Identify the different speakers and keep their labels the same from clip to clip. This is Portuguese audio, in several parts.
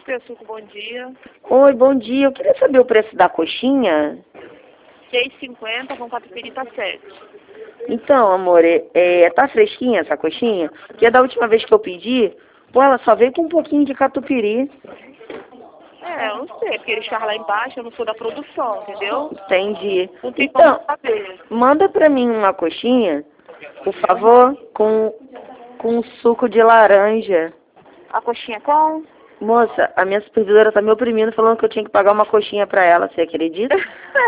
Speaker 1: Pessuco, bom dia.
Speaker 2: Oi, bom dia. Eu queria saber o preço da coxinha.
Speaker 1: 6,50 com catupiry tá 7.
Speaker 2: Então, amor, tá fresquinha essa coxinha? Porque da última vez que eu pedi, pô, ela só veio com um pouquinho de catupiry.
Speaker 1: Eu não sei, porque eles estavam lá embaixo, eu não sou da produção, entendeu?
Speaker 2: Entendi.
Speaker 1: Não tem
Speaker 2: Então,
Speaker 1: como saber.
Speaker 2: manda pra mim uma coxinha, por favor, com suco de laranja.
Speaker 1: A coxinha com?
Speaker 2: Moça, a minha supervisora tá me oprimindo falando que eu tinha que pagar uma coxinha pra ela, você acredita?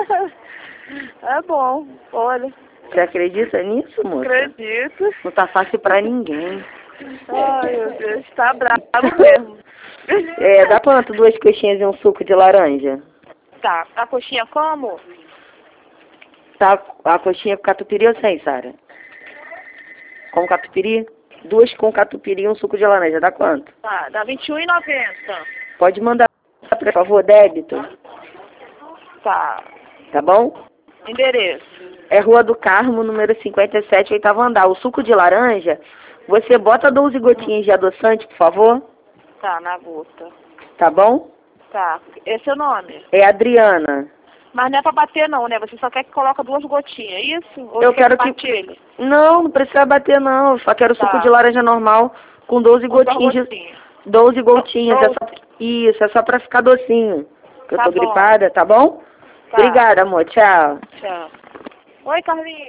Speaker 1: É bom, olha.
Speaker 2: Você acredita nisso, moça?
Speaker 1: Acredito.
Speaker 2: Não tá fácil pra ninguém.
Speaker 1: Ai, meu Deus, tá bravo mesmo.
Speaker 2: Dá quanto? 2 coxinhas e um suco de laranja?
Speaker 1: Tá, a coxinha como?
Speaker 2: Tá, a coxinha com catupiry ou sem, Sara? Com catupiry? 2 com catupiry e um suco de laranja, dá quanto?
Speaker 1: Tá, dá R$21,90.
Speaker 2: Pode mandar, por favor, débito,
Speaker 1: Tá.
Speaker 2: tá bom?
Speaker 1: Endereço.
Speaker 2: É Rua do Carmo, número 57, oitavo andar. O suco de laranja, você bota 12 gotinhas de adoçante, por favor,
Speaker 1: Tá, na gota.
Speaker 2: tá bom?
Speaker 1: Tá. Esse é seu nome?
Speaker 2: É Adriana.
Speaker 1: Mas não é pra bater não, né? Você só quer que coloque 2 gotinhas, é isso? Ou
Speaker 2: Eu
Speaker 1: você quer
Speaker 2: quero que...
Speaker 1: bate ele?
Speaker 2: Não precisa bater não, eu só quero
Speaker 1: Tá.
Speaker 2: suco de laranja normal com 12
Speaker 1: Com 2
Speaker 2: gotinhas de...
Speaker 1: gotinhas.
Speaker 2: 12 gotinhas,
Speaker 1: Doze.
Speaker 2: Isso, é só pra ficar docinho. Que eu
Speaker 1: Tá
Speaker 2: tô
Speaker 1: bom.
Speaker 2: gripada, tá bom?
Speaker 1: Tá.
Speaker 2: Obrigada, amor, tchau.
Speaker 1: Tchau. Oi, Carlinhos.